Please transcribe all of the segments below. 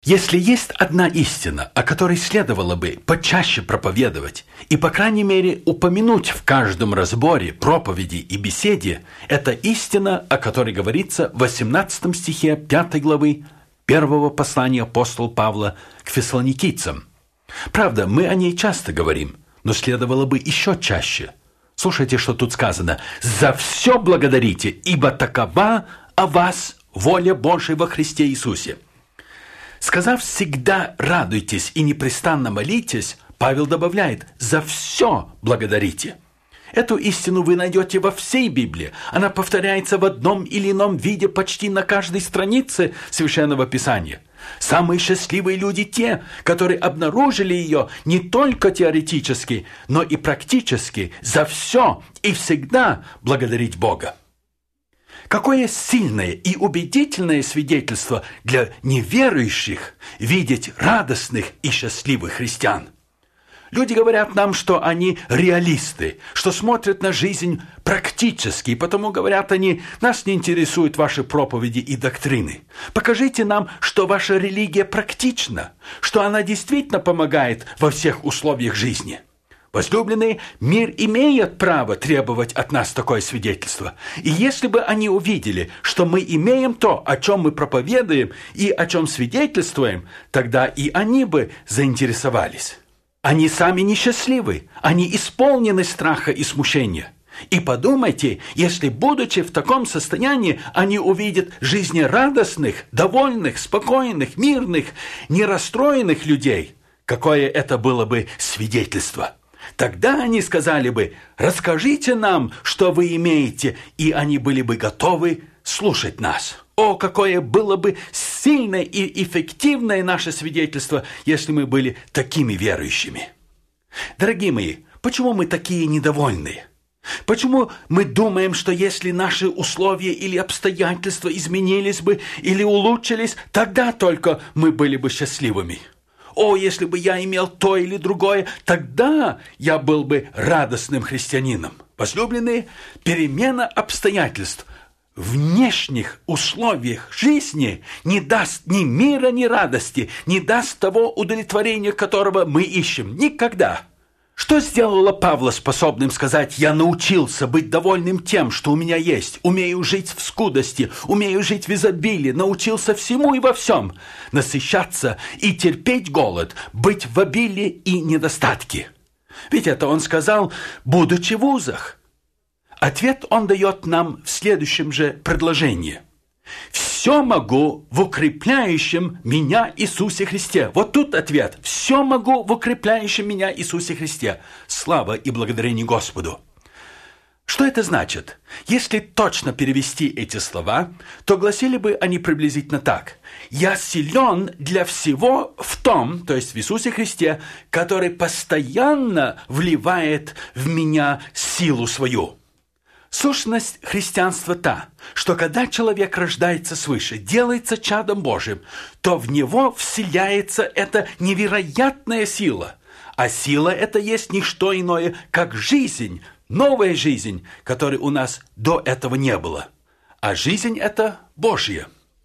Если есть одна истина, о которой следовало бы почаще проповедовать и, по крайней мере, упомянуть в каждом разборе, проповеди и беседе, это истина, о которой говорится в 18 стихе 5 главы 1 послания апостола Павла к фессалоникийцам. Правда, мы о ней часто говорим, но следовало бы еще чаще. Слушайте, что тут сказано. «За все благодарите, ибо такова о вас воля Божия во Христе Иисусе». Сказав «всегда радуйтесь и непрестанно молитесь», Павел добавляет «за все благодарите». Эту истину вы найдете во всей Библии. Она повторяется в одном или ином виде почти на каждой странице Священного Писания. Самые счастливые люди те, которые обнаружили ее не только теоретически, но и практически, за все и всегда благодарить Бога. Какое сильное и убедительное свидетельство для неверующих видеть радостных и счастливых христиан. Люди говорят нам, что они реалисты, что смотрят на жизнь практически, и потому говорят они, нас не интересуют ваши проповеди и доктрины. Покажите нам, что ваша религия практична, что она действительно помогает во всех условиях жизни. Возлюбленные, мир имеет право требовать от нас такое свидетельство. И если бы они увидели, что мы имеем то, о чем мы проповедуем и о чем свидетельствуем, тогда и они бы заинтересовались. Они сами несчастливы, они исполнены страха и смущения. И подумайте, если, будучи в таком состоянии, они увидят жизнерадостных, довольных, спокойных, мирных, нерасстроенных людей, какое это было бы свидетельство. Тогда они сказали бы: «Расскажите нам, что вы имеете», и они были бы готовы слушать нас. О, какое было бы сильное и эффективное наше свидетельство, если мы были такими верующими. Дорогие мои, почему мы такие недовольные? Почему мы думаем, что если наши условия или обстоятельства изменились бы или улучшились, тогда только мы были бы счастливыми? О, если бы я имел то или другое, тогда я был бы радостным христианином. Возлюбленные, перемена обстоятельств в внешних условиях жизни не даст ни мира, ни радости, не даст того удовлетворения, которого мы ищем. Никогда. Что сделало Павла способным сказать: «Я научился быть довольным тем, что у меня есть, умею жить в скудости, умею жить в изобилии, научился всему и во всем, насыщаться и терпеть голод, быть в обилии и недостатке». Ведь это он сказал, будучи в узах. Ответ он дает нам в следующем же предложении. «Все могу в укрепляющем меня Иисусе Христе». Вот тут ответ. «Все могу в укрепляющем меня Иисусе Христе». Слава и благодарение Господу. Что это значит? Если точно перевести эти слова, то гласили бы они приблизительно так. «Я силен для всего в том», то есть в Иисусе Христе, который постоянно вливает в меня силу свою. Сущность христианства та, что когда человек рождается свыше, делается чадом Божьим, то в него вселяется эта невероятная сила. А сила это есть не что иное, как жизнь, новая жизнь, которой у нас до этого не было. А жизнь это Божья.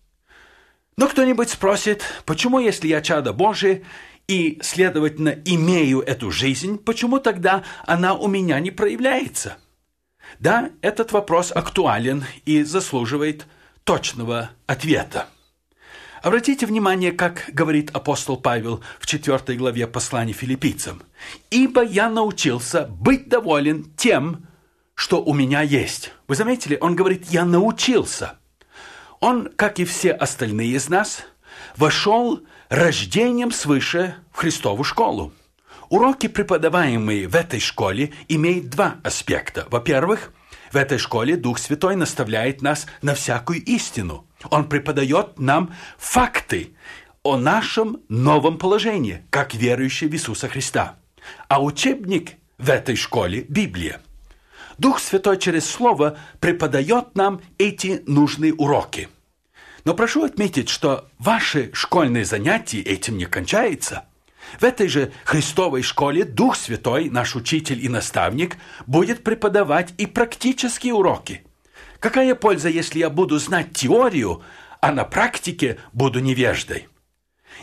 Но кто-нибудь спросит, почему, если я чадо Божие и, следовательно, имею эту жизнь, почему тогда она у меня не проявляется? Да, этот вопрос актуален и заслуживает точного ответа. Обратите внимание, как говорит апостол Павел в 4 главе послания филиппийцам. «Ибо я научился быть доволен тем, что у меня есть». Вы заметили, он говорит «я научился». Он, как и все остальные из нас, вошел рождением свыше в Христову школу. Уроки, преподаваемые в этой школе, имеют два аспекта. Во-первых, в этой школе Дух Святой наставляет нас на всякую истину. Он преподает нам факты о нашем новом положении, как верующие в Иисуса Христа. А учебник в этой школе – Библия. Дух Святой через Слово преподает нам эти нужные уроки. Но прошу отметить, что ваши школьные занятия этим не кончаются. В этой же Христовой школе Дух Святой, наш учитель и наставник, будет преподавать и практические уроки. Какая польза, если я буду знать теорию, а на практике буду невеждой?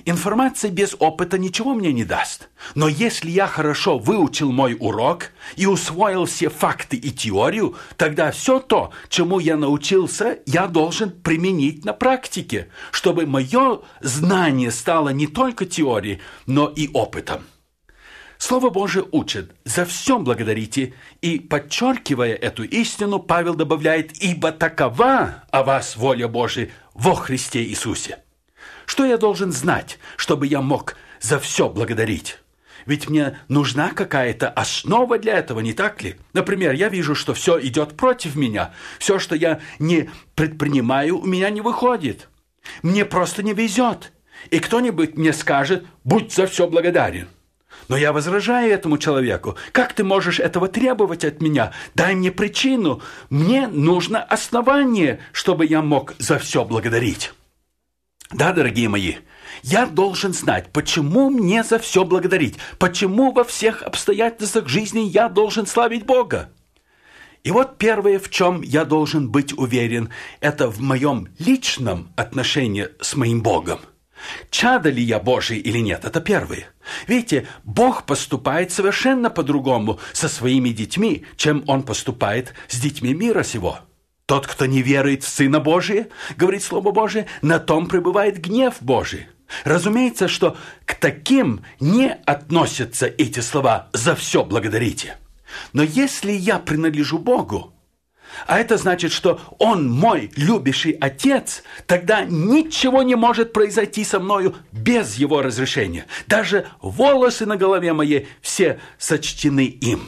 Информация без опыта ничего мне не даст. Но если я хорошо выучил мой урок и усвоил все факты и теорию, тогда все то, чему я научился, я должен применить на практике, чтобы мое знание стало не только теорией, но и опытом. Слово Божие учит: за все благодарите, и, подчеркивая эту истину, Павел добавляет: ибо такова о вас воля Божия во Христе Иисусе. Что я должен знать, чтобы я мог за все благодарить? Ведь мне нужна какая-то основа для этого, не так ли? Например, я вижу, что все идет против меня. Все, что я не предпринимаю, у меня не выходит. Мне просто не везет. И кто-нибудь мне скажет: будь за все благодарен. Но я возражаю этому человеку: как ты можешь этого требовать от меня? Дай мне причину. Мне нужно основание, чтобы я мог за все благодарить. Да, дорогие мои, я должен знать, почему мне за все благодарить, почему во всех обстоятельствах жизни я должен славить Бога. И вот первое, в чем я должен быть уверен, это в моем личном отношении с моим Богом. Чадо ли я Божий или нет, это первое. Видите, Бог поступает совершенно по-другому со своими детьми, чем Он поступает с детьми мира сего. Тот, кто не верует в Сына Божия, говорит Слово Божие, на том пребывает гнев Божий. Разумеется, что к таким не относятся эти слова «за все благодарите». Но если я принадлежу Богу, а это значит, что Он мой любящий Отец, тогда ничего не может произойти со мною без Его разрешения. Даже волосы на голове моей все сочтены им.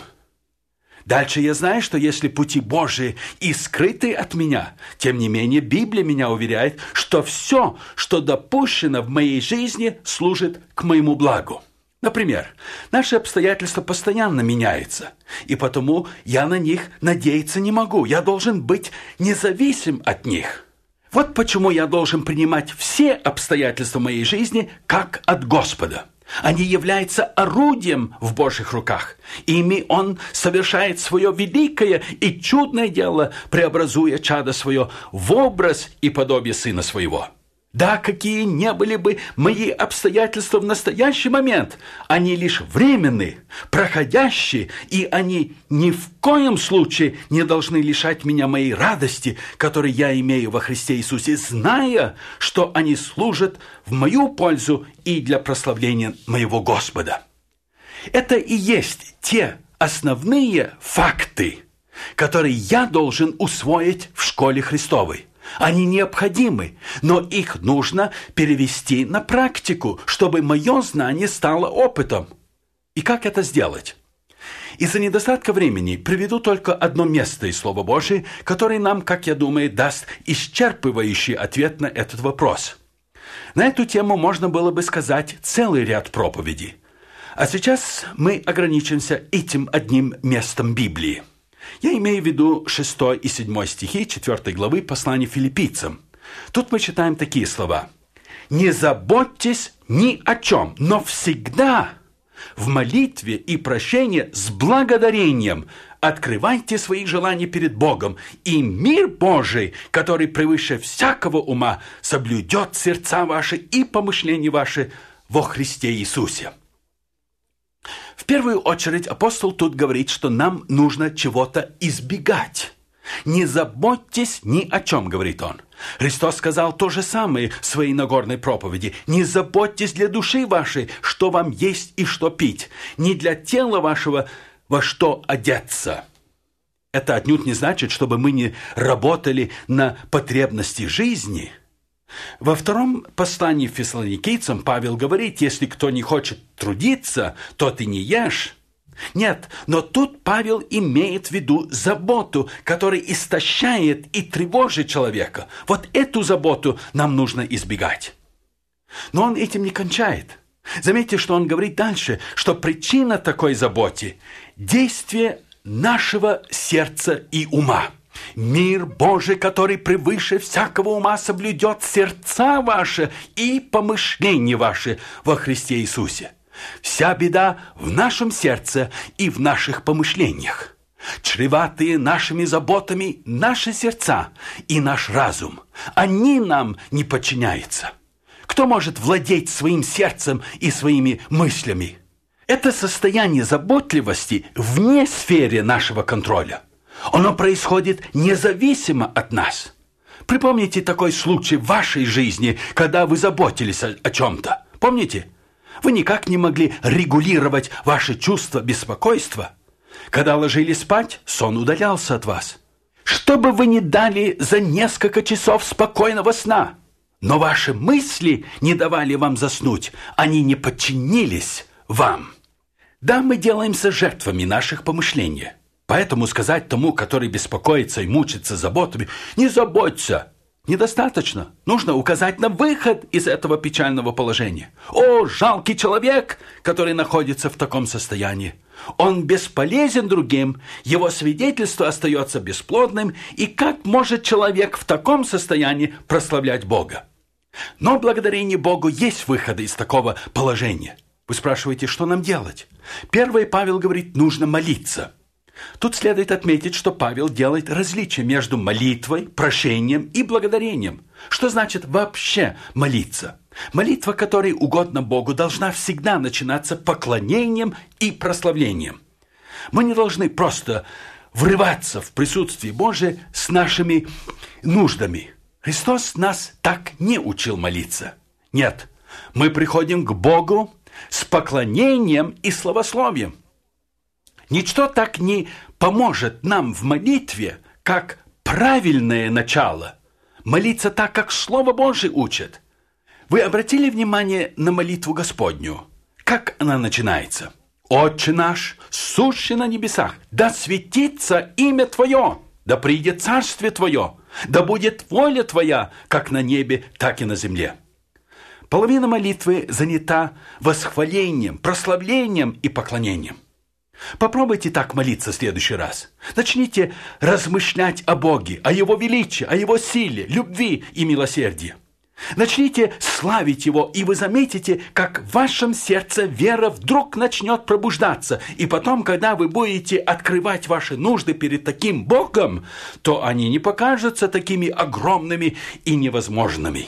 Дальше я знаю, что если пути Божии и скрыты от меня, тем не менее Библия меня уверяет, что все, что допущено в моей жизни, служит к моему благу. Например, наши обстоятельства постоянно меняются, и потому я на них надеяться не могу. Я должен быть независим от них. Вот почему я должен принимать все обстоятельства моей жизни как от Господа. Они являются орудием в Божьих руках. Ими Он совершает свое великое и чудное дело, преобразуя чадо свое в образ и подобие Сына Своего. Да, какие не были бы мои обстоятельства в настоящий момент, они лишь временны, проходящие, и они ни в коем случае не должны лишать меня моей радости, которую я имею во Христе Иисусе, зная, что они служат в мою пользу и для прославления моего Господа. Это и есть те основные факты, которые я должен усвоить в школе Христовой. Они необходимы, но их нужно перевести на практику, чтобы мое знание стало опытом. И как это сделать? Из-за недостатка времени приведу только одно место из Слова Божия, которое нам, как я думаю, даст исчерпывающий ответ на этот вопрос. На эту тему можно было бы сказать целый ряд проповедей. А сейчас мы ограничимся этим одним местом Библии. Я имею в виду 6 и 7 стихи 4 главы послания Филиппийцам. Тут мы читаем такие слова. «Не заботьтесь ни о чем, но всегда в молитве и прощении с благодарением открывайте свои желания перед Богом, и мир Божий, который превыше всякого ума, соблюдет сердца ваши и помышления ваши во Христе Иисусе». В первую очередь апостол тут говорит, что нам нужно чего-то избегать. «Не заботьтесь ни о чем», говорит он. Христос сказал то же самое в своей Нагорной проповеди. «Не заботьтесь для души вашей, что вам есть и что пить, не для тела вашего, во что одеться». Это отнюдь не значит, чтобы мы не работали на потребности жизни. Во втором послании Фессалоникийцам Павел говорит: если кто не хочет трудиться, то ты не ешь. Нет, но тут Павел имеет в виду заботу, которая истощает и тревожит человека. Вот эту заботу нам нужно избегать. Но он этим не кончает. Заметьте, что он говорит дальше, что причина такой заботы – действие нашего сердца и ума. «Мир Божий, который превыше всякого ума, соблюдет сердца ваши и помышления ваши во Христе Иисусе». Вся беда в нашем сердце и в наших помышлениях. Чреватые нашими заботами наши сердца и наш разум. Они нам не подчиняются. Кто может владеть своим сердцем и своими мыслями? Это состояние заботливости вне сферы нашего контроля. Оно происходит независимо от нас. Припомните такой случай в вашей жизни, когда вы заботились о чем-то. Помните? Вы никак не могли регулировать ваши чувства беспокойства. Когда ложились спать, сон удалялся от вас. Что бы вы ни дали за несколько часов спокойного сна, но ваши мысли не давали вам заснуть, они не подчинились вам. Да, мы делаемся жертвами наших помышлений. Поэтому сказать тому, который беспокоится и мучится заботами, «Не заботься», недостаточно. Нужно указать на выход из этого печального положения. О, жалкий человек, который находится в таком состоянии. Он бесполезен другим, его свидетельство остается бесплодным, и как может человек в таком состоянии прославлять Бога? Но благодарение Богу есть выходы из такого положения. Вы спрашиваете, что нам делать? Первый Павел говорит, нужно молиться. Тут следует отметить, что Павел делает различие между молитвой, прошением и благодарением. Что значит вообще молиться? Молитва, которой угодно Богу, должна всегда начинаться поклонением и прославлением. Мы не должны просто врываться в присутствие Божие с нашими нуждами. Христос нас так не учил молиться. Нет, мы приходим к Богу с поклонением и славословием. Ничто так не поможет нам в молитве, как правильное начало. Молиться так, как Слово Божие учит. Вы обратили внимание на молитву Господню? Как она начинается? «Отче наш, сущий на небесах, да светится имя Твое, да придет царствие Твое, да будет воля Твоя, как на небе, так и на земле». Половина молитвы занята восхвалением, прославлением и поклонением. Попробуйте так молиться в следующий раз. Начните размышлять о Боге, о Его величии, о Его силе, любви и милосердии. Начните славить Его, и вы заметите, как в вашем сердце вера вдруг начнет пробуждаться. И потом, когда вы будете открывать ваши нужды перед таким Богом, то они не покажутся такими огромными и невозможными.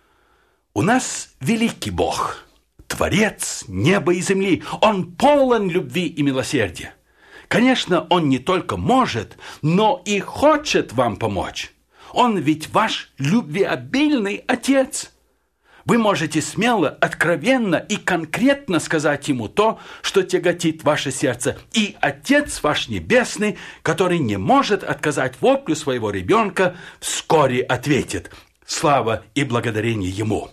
У нас великий Бог, Творец неба и земли. Он полон любви и милосердия. Конечно, Он не только может, но и хочет вам помочь. Он ведь ваш любвеобильный Отец. Вы можете смело, откровенно и конкретно сказать Ему то, что тяготит ваше сердце. И Отец ваш Небесный, который не может отказать воплю своего ребенка, вскоре ответит: слава и благодарение Ему.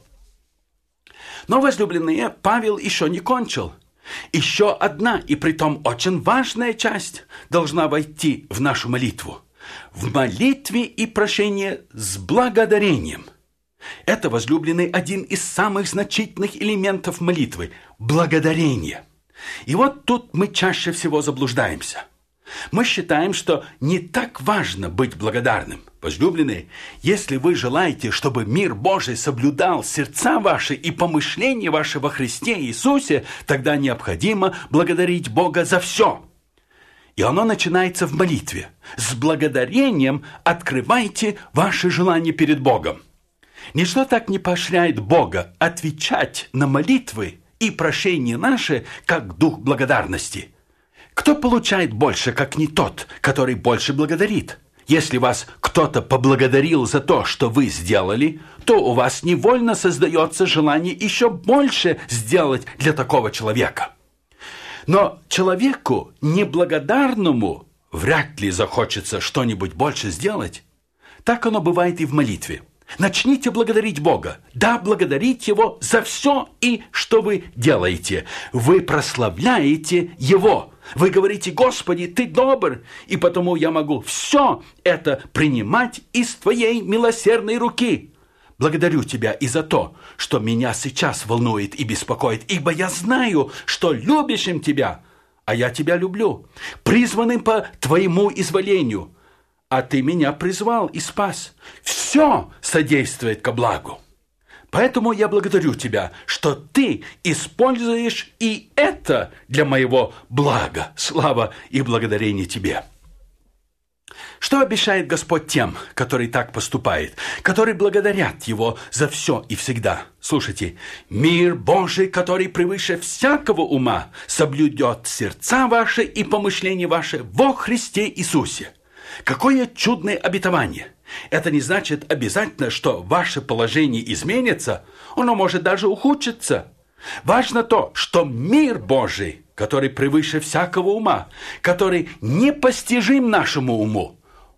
Но, возлюбленные, Павел еще не кончил. Еще одна, и притом очень важная часть, должна войти в нашу молитву. В молитве и прошении с благодарением. Это, возлюбленный, один из самых значительных элементов молитвы – благодарение. И вот тут мы чаще всего заблуждаемся. Мы считаем, что не так важно быть благодарным. Возлюбленные, если вы желаете, чтобы мир Божий соблюдал сердца ваши и помышления ваши во Христе Иисусе, тогда необходимо благодарить Бога за все. И оно начинается в молитве. С благодарением открывайте ваши желания перед Богом. Ничто так не поощряет Бога отвечать на молитвы и прошения наши, как дух благодарности. Кто получает больше, как не тот, который больше благодарит? Если вас кто-то поблагодарил за то, что вы сделали, то у вас невольно создается желание еще больше сделать для такого человека. Но человеку неблагодарному вряд ли захочется что-нибудь больше сделать. Так оно бывает и в молитве. Начните благодарить Бога. Да, благодарить Его за все и что вы делаете. Вы прославляете Его. Вы говорите: Господи, Ты добр, и потому я могу все это принимать из Твоей милосердной руки. Благодарю Тебя и за то, что меня сейчас волнует и беспокоит, ибо я знаю, что любящим Тебя, а я Тебя люблю, призванным по Твоему изволению, а Ты меня призвал и спас. Все содействует ко благу. Поэтому я благодарю Тебя, что Ты используешь и это для моего блага. Слава и благодарение Тебе. Что обещает Господь тем, которые так поступают, которые благодарят Его за все и всегда? Слушайте, мир Божий, который превыше всякого ума, соблюдет сердца ваши и помышления ваши во Христе Иисусе. Какое чудное обетование! Это не значит обязательно, что ваше положение изменится, оно может даже ухудшиться. Важно то, что мир Божий, который превыше всякого ума, который непостижим нашему уму,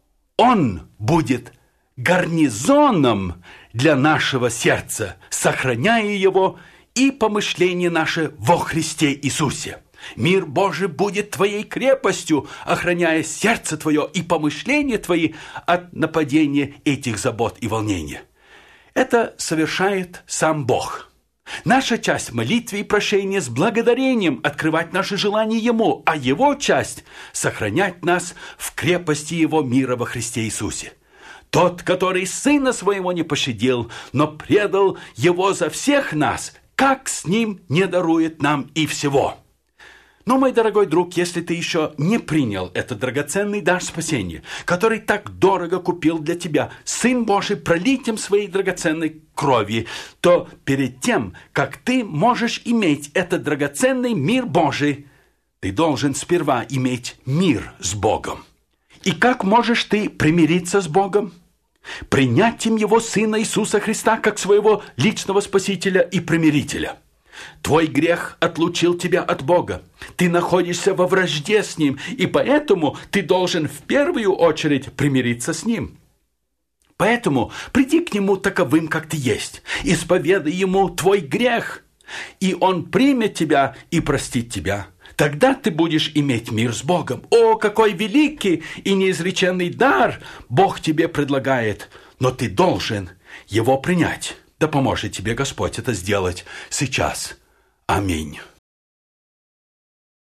Он будет гарнизоном для нашего сердца, сохраняя его и помышления наши во Христе Иисусе. Мир Божий будет твоей крепостью, охраняя сердце твое и помышления твои от нападения этих забот и волнения. Это совершает сам Бог. Наша часть в молитве и прошении с благодарением открывать наши желания Ему, а Его часть – сохранять нас в крепости Его мира во Христе Иисусе. Тот, который Сына Своего не пощадил, но предал Его за всех нас, как с Ним не дарует нам и всего. Но, мой дорогой друг, если ты еще не принял этот драгоценный дар спасения, который так дорого купил для тебя Сын Божий пролитием своей драгоценной крови, то перед тем, как ты можешь иметь этот драгоценный мир Божий, ты должен сперва иметь мир с Богом. И как можешь ты примириться с Богом? Принятием Его Сына Иисуса Христа как своего личного Спасителя и примирителя. Твой грех отлучил тебя от Бога. Ты находишься во вражде с Ним, и поэтому ты должен в первую очередь примириться с Ним. Поэтому приди к Нему таковым, как ты есть, исповедай Ему твой грех, и Он примет тебя и простит тебя. Тогда ты будешь иметь мир с Богом. О, какой великий и неизреченный дар Бог тебе предлагает, но ты должен его принять. Да поможет тебе Господь это сделать сейчас. Аминь.